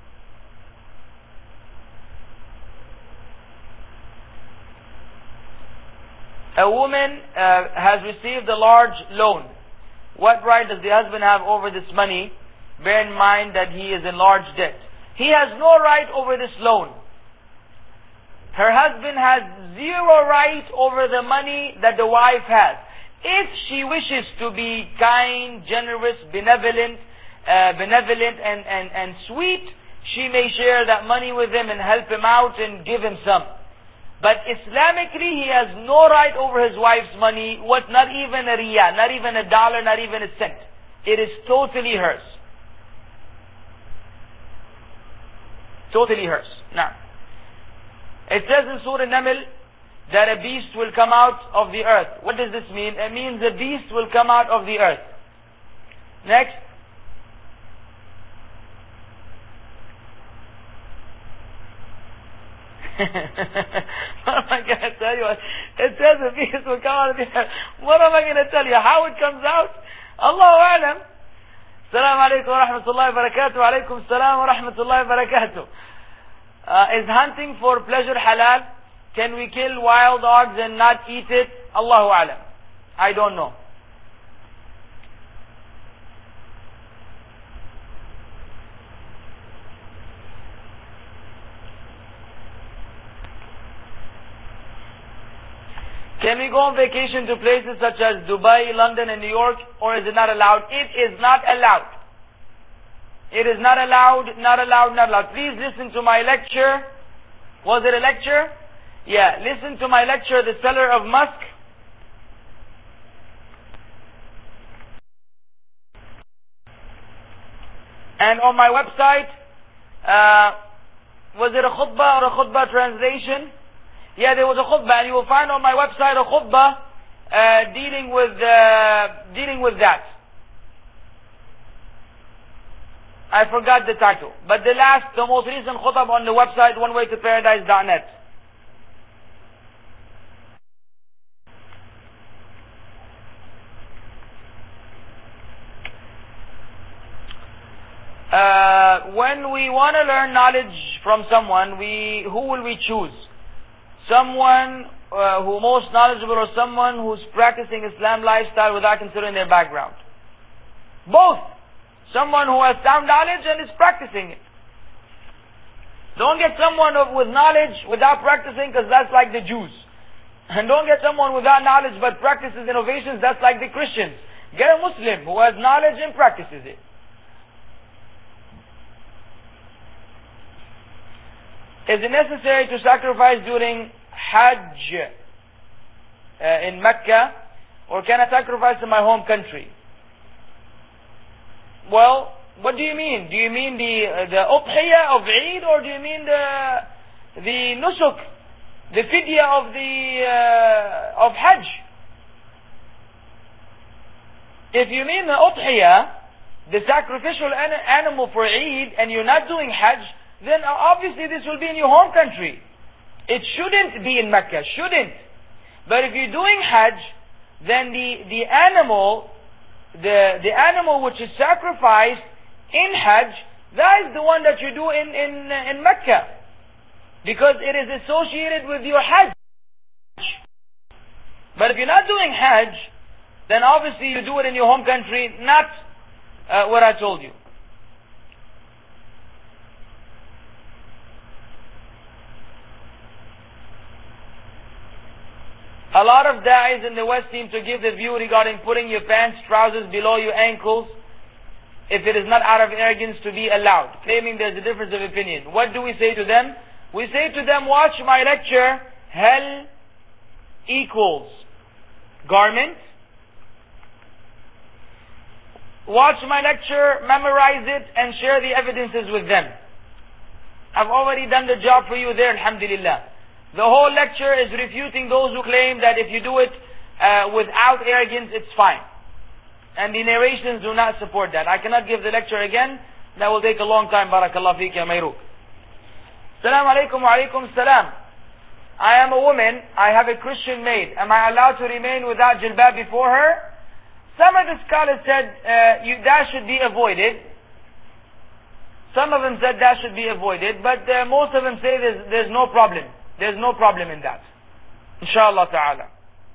A woman has received a large loan. What right does the husband have over this money? Bear in mind that he is in large debt. He has no right over this loan. Her husband has zero right over the money that the wife has. If she wishes to be kind, generous, benevolent and sweet, she may share that money with him and help him out and give him some. But Islamically, he has no right over his wife's money, not even a riyal, not even $1, not even a cent. It is totally hers. Totally hers. Now, it says in Surah Naml that a beast will come out of the earth. What does this mean? It means a beast will come out of the earth. Next. What am I going to tell you? It says the bees will come out of the air. What am I going to tell you? How it comes out? Allahu A'lam. Assalamu alaikum wa rahmatullahi wa barakatuh. Wa alaikum assalam wa rahmatullahi wa barakatuh. Is hunting for pleasure halal? Can we kill wild dogs and not eat it? Allahu A'lam. I don't know. Can we go on vacation to places such as Dubai, London and New York, or is it not allowed? It is not allowed. It is not allowed, not allowed, not allowed. Please listen to my lecture. Was it a lecture? Yeah, listen to my lecture, The Seller of Musk. And on my website, was it a khutbah or a khutbah translation? Yeah, there was a khutbah, and you will find on my website a khutbah dealing with that. I forgot the title, but the most recent khutbah on the website, onewaytoparadise.net. When we want to learn knowledge from someone, who will we choose? Someone who most knowledgeable, or someone who's practicing Islam lifestyle without considering their background? Both. Someone who has sound knowledge and is practicing it. Don't get someone with knowledge without practicing, because that's like the Jews. And don't get someone without knowledge but practices innovations, that's like the Christians. Get a Muslim who has knowledge and practices it. Is it necessary to sacrifice during Hajj in Mecca, or can I sacrifice in my home country? Well, what do you mean? Do you mean the Udhiyah of Eid, or do you mean the Nusuk, the Fidya of Hajj? If you mean the Udhiyah, the sacrificial animal for Eid, and you're not doing Hajj, then obviously this will be in your home country. It shouldn't be in Mecca, shouldn't. But if you're doing Hajj, then the animal which is sacrificed in Hajj, that is the one that you do in Mecca, because it is associated with your Hajj. But if you're not doing Hajj, then obviously you do it in your home country, not what I told you. A lot of da'is in the West seem to give the view regarding putting your pants, trousers below your ankles, if it is not out of arrogance, to be allowed, claiming there's a difference of opinion. What do we say to them? We say to them, watch my lecture, Hell equals garment. Watch my lecture, memorize it, and share the evidences with them. I've already done the job for you there, alhamdulillah. The whole lecture is refuting those who claim that if you do it without arrogance, it's fine. And the narrations do not support that. I cannot give the lecture again. That will take a long time. Barakallah feek ya Mayruk. Assalamu alaikum wa alaikum salam. I am a woman. I have a Christian maid. Am I allowed to remain without jilbab before her? Some of the scholars said that should be avoided. Some of them said that should be avoided. But most of them say there's no problem. There's no problem in that. Inshallah ta'ala.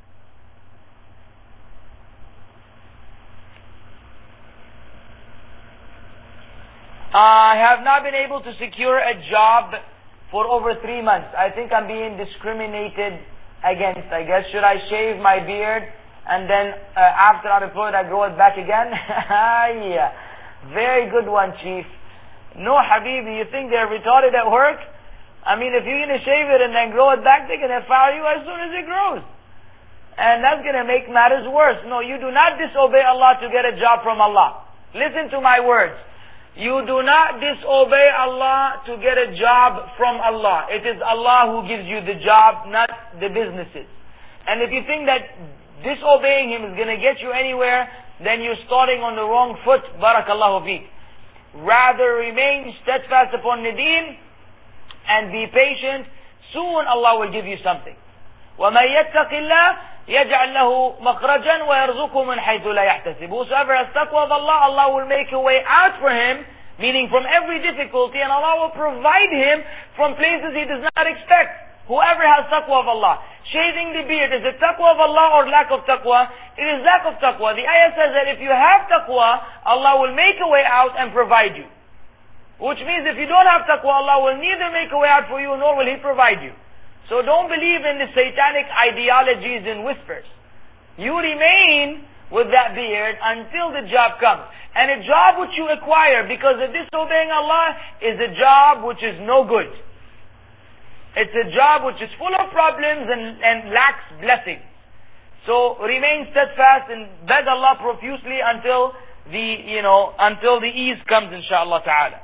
I have not been able to secure a job for over 3 months. I think I'm being discriminated against, I guess. Should I shave my beard and then after I'm employed I grow it back again? Yeah. Very good one, Chief. No, Habibi, you think they're retarded at work? I mean, if you're going to shave it and then grow it back, they're going to fire you as soon as it grows. And that's going to make matters worse. No, you do not disobey Allah to get a job from Allah. Listen to my words. You do not disobey Allah to get a job from Allah. It is Allah who gives you the job, not the businesses. And if you think that disobeying Him is going to get you anywhere, then you're starting on the wrong foot. Barakallahu feek. Rather remain steadfast upon the deen and be patient. soon Allah will give you something. وَمَن يَتَّقِ اللَّهِ يَجْعَلْ لَهُ مَخْرَجًا وَيَرْزُقْهُ مِنْ حَيْثُ لَا يَحْتَسِبُ. Whosoever has taqwa of Allah, Allah will make a way out for him, meaning from every difficulty, and Allah will provide him from places he does not expect. Whoever has taqwa of Allah. Shaving the beard, is it taqwa of Allah or lack of taqwa? It is lack of taqwa. The ayah says that if you have taqwa, Allah will make a way out and provide you. Which means if you don't have taqwa, Allah will neither make a way out for you nor will He provide you. So don't believe in the satanic ideologies and whispers. You remain with that beard until the job comes. And a job which you acquire because of disobeying Allah is a job which is no good. It's a job which is full of problems and lacks blessing. So remain steadfast and beg Allah profusely until the ease comes, inshaAllah ta'ala.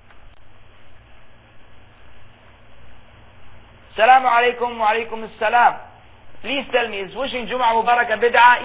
Assalamu alaikum wa alaikum assalam. Please tell me, is wishing Jum'ah Mubarak a bid'ah?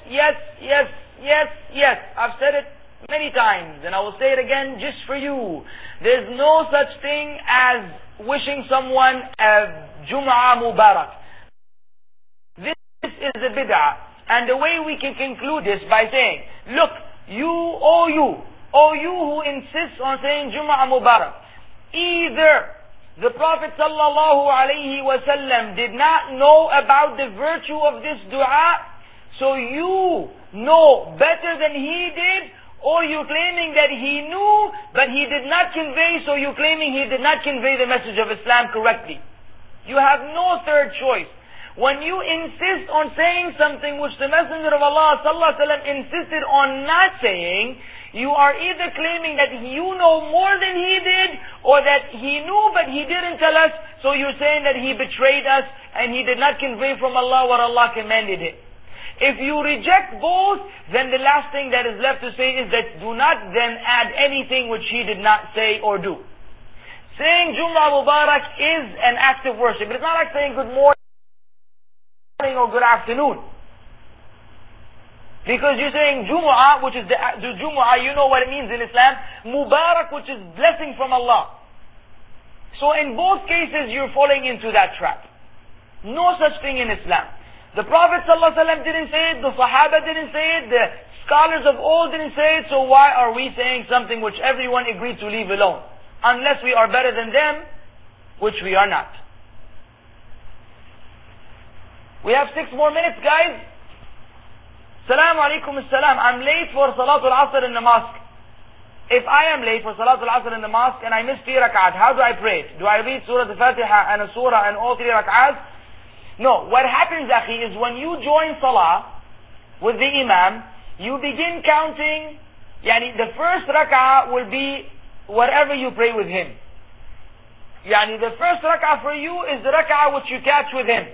Yes. I've said it many times and I will say it again just for you. There's no such thing as wishing someone a Jum'ah Mubarak. This is a bid'ah. And the way we can conclude this by saying, look, you who insists on saying Jum'ah Mubarak, either the Prophet sallallahu alaihi wasallam did not know about the virtue of this dua, so you know better than he did, or you claiming that he knew, but he did not convey, so you claiming he did not convey the message of Islam correctly. You have no third choice. When you insist on saying something which the Messenger of Allah sallallahu alaihi wasallam insisted on not saying, you are either claiming that you know more than he did, or that he knew but he didn't tell us, so you're saying that he betrayed us and he did not convey from Allah what Allah commanded him. If you reject both, then the last thing that is left to say is that do not then add anything which he did not say or do. Saying Jum'ah Mubarak is an act of worship. It's not like saying good morning or good afternoon. Because you're saying Jumu'ah, which is the Jumu'ah, you know what it means in Islam. Mubarak, which is blessing from Allah. So in both cases, you're falling into that trap. No such thing in Islam. The Prophet ﷺ didn't say it, the Sahaba didn't say it, the scholars of old didn't say it, so why are we saying something which everyone agreed to leave alone? Unless we are better than them, which we are not. We have 6 more minutes, guys. Assalamu alaikum assalam. I'm late for Salatul Asr in the mosque. If I am late for Salatul Asr in the mosque and I miss 3 rak'at, how do I pray? Do I read Surah Al-Fatiha and a surah and all 3 rak'at? No. What happens, akhi, is when you join Salah with the Imam, you begin counting, the first rak'ah will be whatever you pray with him. The first rak'ah for you is the rak'ah which you catch with him.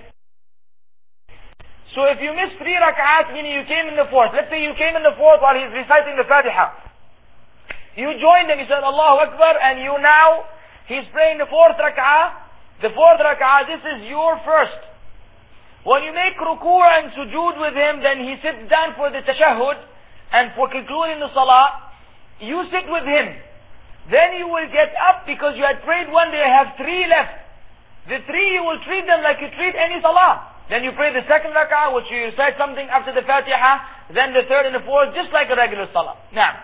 So if you miss 3 rak'at, meaning you came in the 4th. Let's say you came in the 4th while he's reciting the Fatiha. You joined him, you said Allahu Akbar, and he's praying the 4th rak'ah. The 4th rak'ah, this is your first. When you make ruku' and sujood with him, then he sits down for the tashahhud, and for concluding the salah, you sit with him. Then you will get up because you had prayed one, they have 3 left. The 3 you will treat them like you treat any salah. Then you pray the 2nd rak'ah, which you recite something after the Fatiha, then the 3rd and the 4th, just like a regular salah. Now,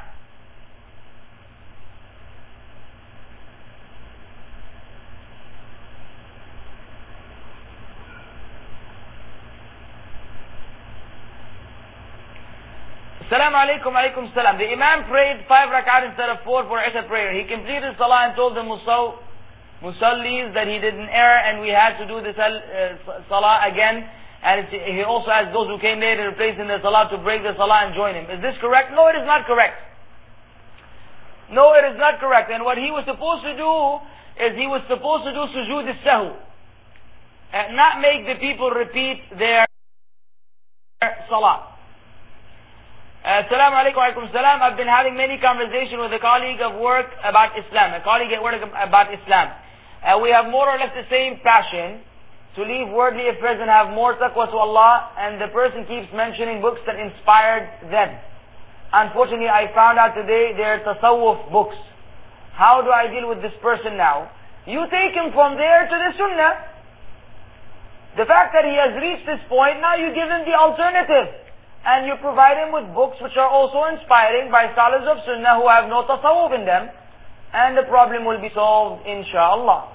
Assalamu alaikum alaikum salam. The Imam prayed 5 rak'at instead of 4 for Isha prayer. He completed salah and told the Musallis that he did an error and we had to do the salah again. And he also asked those who came later to place in the salah to break the salah and join him. Is this correct? No, it is not correct. No, it is not correct. And what he was supposed to do is he was supposed to do sujood as-sahw and not make the people repeat their salah. Assalamu alaikum wa alaikum salam. I've been having many conversations with a colleague of work about Islam. We have more or less the same passion to leave worldly affairs and have more taqwa to Allah, and the person keeps mentioning books that inspired them. Unfortunately, I found out today they're tasawwuf books. How do I deal with this person now? You take him from there to the sunnah. The fact that he has reached this point, now you give him the alternative. And you provide him with books which are also inspiring by scholars of Sunnah who have no tasawwuf in them. And the problem will be solved, inshaAllah.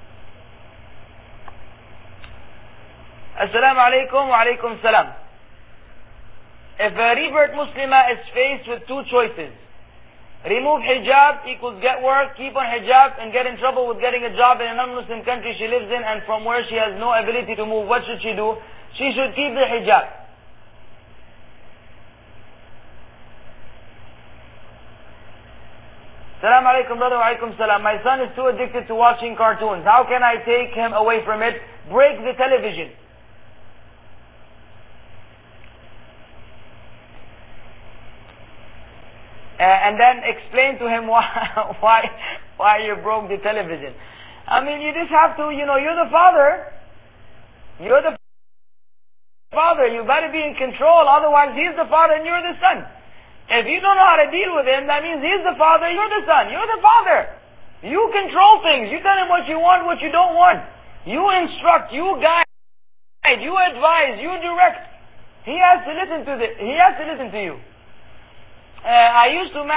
Assalamu alaikum wa alaikum salam. If a revert Muslimah is faced with two choices, remove hijab equals get work, keep on hijab and get in trouble with getting a job in a non-Muslim country she lives in and from where she has no ability to move, what should she do? She should keep the hijab. Assalamu alaikum brother, wa alaikum salam. My son is too addicted to watching cartoons. How can I take him away from it? Break the television. And then explain to him why you broke the television. I mean, you just have to, you're the father. You're the father. You better be in control. Otherwise, he's the father and you're the son. If you don't know how to deal with him, that means he's the father, you're the son. You're the father. You control things. You tell him what you want, what you don't want. You instruct, you guide, you advise, you direct. He has to listen to you. I used to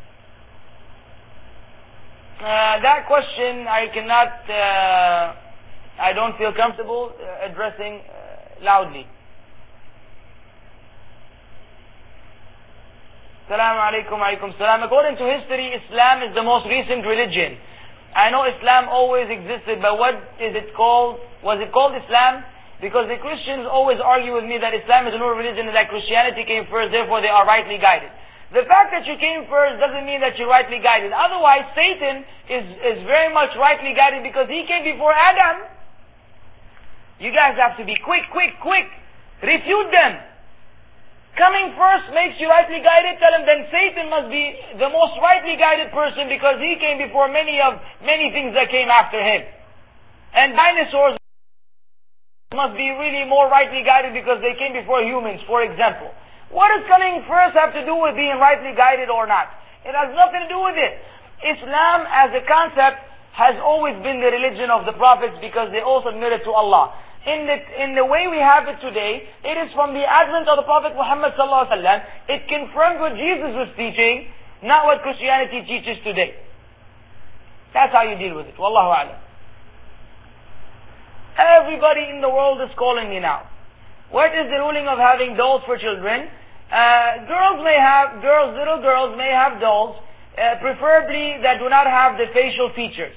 that question I don't feel comfortable addressing loudly. Assalamu alaikum wa alaikum salam. According to history, Islam is the most recent religion. I know Islam always existed, but what is it called? Was it called Islam? Because the Christians always argue with me that Islam is a new religion and that Christianity came first, therefore they are rightly guided. The fact that you came first doesn't mean that you're rightly guided. Otherwise, Satan is very much rightly guided because he came before Adam. You guys have to be quick. Refute them. Coming first makes you rightly guided. Tell him then Satan must be the most rightly guided person because he came before many things that came after him. And dinosaurs must be really more rightly guided because they came before humans, for example. What does coming first have to do with being rightly guided or not? It has nothing to do with it. Islam as a concept has always been the religion of the prophets because they all submitted to Allah. In the way we have it today, it is from the advent of the Prophet Muhammad sallallahu alaihi wasallam. It confirmed what Jesus was teaching, not what Christianity teaches today. That's how you deal with it. Wallahu a'lam. Everybody in the world is calling me now. What is the ruling of having dolls for children? Little girls may have dolls, preferably that do not have the facial features.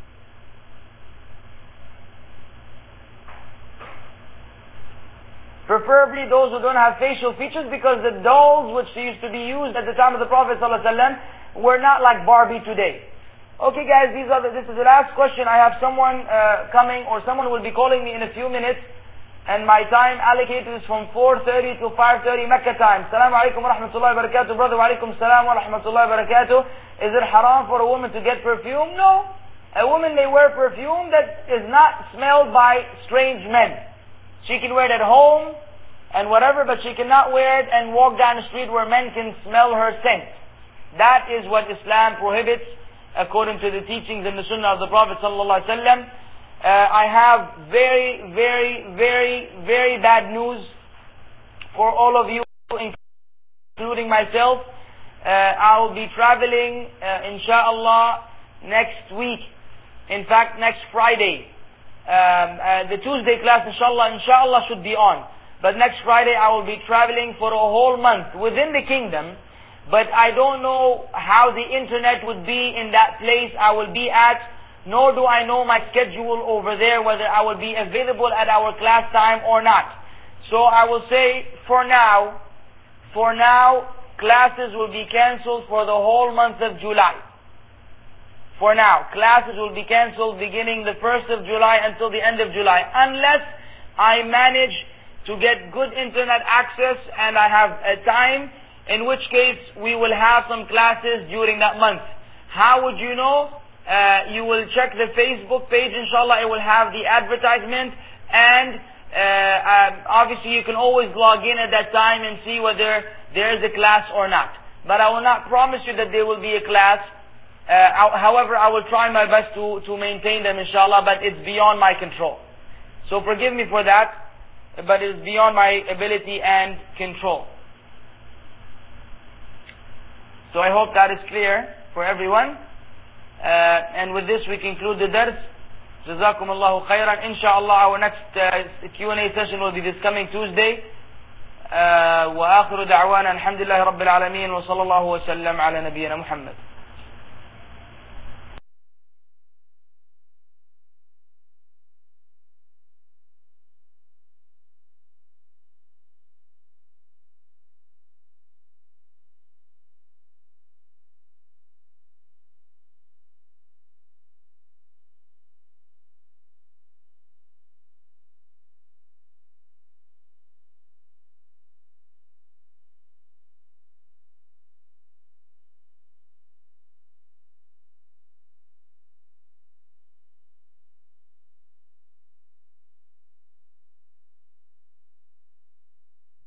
Preferably those who don't have facial features, because the dolls which used to be used at the time of the Prophet ﷺ were not like Barbie today. Okay guys, this is the last question. I have someone coming, or someone will be calling me in a few minutes. And my time allocated is from 4:30 to 5:30 Mecca time. Assalamu alaikum wa rahmatullahi wa barakatuh. Brother, wa alaikum salam wa rahmatullahi wa barakatuh. Is it haram for a woman to get perfume? No. A woman may wear perfume that is not smelled by strange men. She can wear it at home and whatever, but she cannot wear it and walk down the street where men can smell her scent. That is what Islam prohibits according to the teachings and the sunnah of the Prophet sallallahu alaihi wasallam. I have very, very, very, very bad news for all of you, including myself. I will be traveling, inshallah, next week. In fact, next Friday. The Tuesday class, inshallah should be on. But next Friday I will be traveling for a whole month within the kingdom. But I don't know how the internet would be in that place I will be at. Nor do I know my schedule over there, whether I will be available at our class time or not. So I will say, for now, classes will be cancelled for the whole month of July. For now, classes will be cancelled beginning the 1st of July until the end of July, unless I manage to get good internet access and I have a time, in which case we will have some classes during that month. How would you know? You will check the Facebook page, inshallah, it will have the advertisement, and obviously you can always log in at that time and see whether there is a class or not. But I will not promise you that there will be a class. However, I will try my best to maintain them, inshallah, but it's beyond my control. So forgive me for that, but it is beyond my ability and control. So I hope that is clear for everyone. And with this we conclude the dars. Jazakum Allahu khairan. Inshallah our next Q&A session will be this coming Tuesday. وآخر دعوانا الحمد لله رب العالمين وصلى الله وسلم على نبينا محمد.